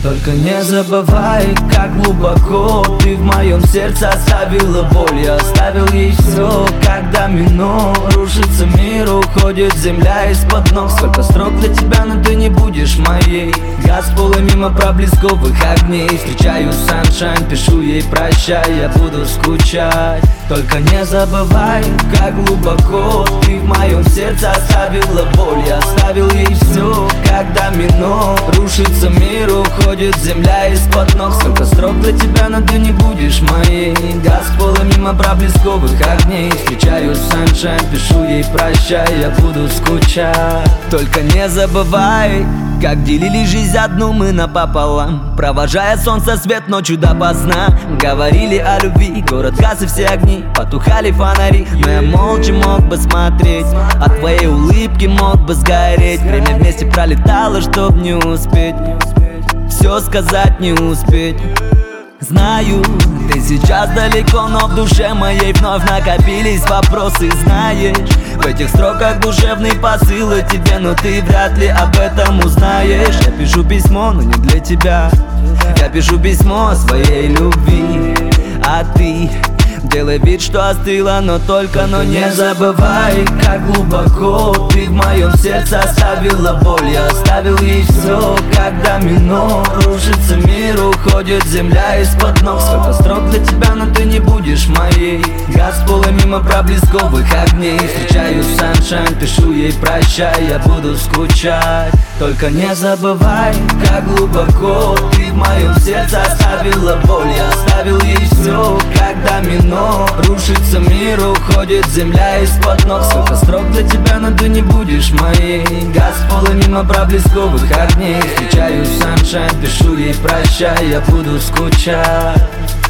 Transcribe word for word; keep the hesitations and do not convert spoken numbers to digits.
Только не забывай, как глубоко ты в моем сердце оставила боль. Я оставил ей все, как домино. Рушится мир, уходит земля из-под ног. Сколько строк для тебя, но ты не будешь моей. Газ пола мимо проблесковых огней. Встречаю саншайн, пишу ей прощай, я буду скучать. Только не забывай, как глубоко ты в моем сердце оставила боль. Я оставил ей все, как домино. Рушится мир, уходит земля из-под ног. Сколько строк для тебя, но ты не будешь моей. Газ пола мимо проблесковых огней. Встречаю саншайн, пишу ей прощай, я буду скучать. Только не забывай, как делили жизнь одну мы напополам, провожая солнце свет ночью допоздна. Говорили о любви, город гас и все огни, потухали фонари. Но я молча мог бы смотреть, от твоей улыбки мог бы сгореть. Время вместе пролетало, чтоб не успеть, все сказать не успеть. Знаю, ты сейчас далеко, но в душе моей вновь накопились вопросы. Знаешь, в этих строках душевный посыл о тебе, но ты вряд ли об этом узнаешь. Я пишу письмо, но не для тебя. Я пишу письмо о своей любви, а ты делай вид, что остыла, но только, но не забывай, как глубоко ты в моем сердце оставила боль. Я оставил ей все, как домино. Рушится мир, уходит земля из-под ног. Сколько строк для тебя, но ты не будешь моей. Газ пола мимо проблесковых огней. Встречаю саншайн, пишу ей прощай, я буду скучать. Только не забывай, как глубоко ты в моем сердце оставила боль. Я оставил ей все, как домино. Рушится мир, уходит земля из-под ног. Сколько строк для тебя, но ты не будешь моей. Газ пола мимо проблесковых огней. Встречаю саншайн, пишу ей прощай, я буду скучать.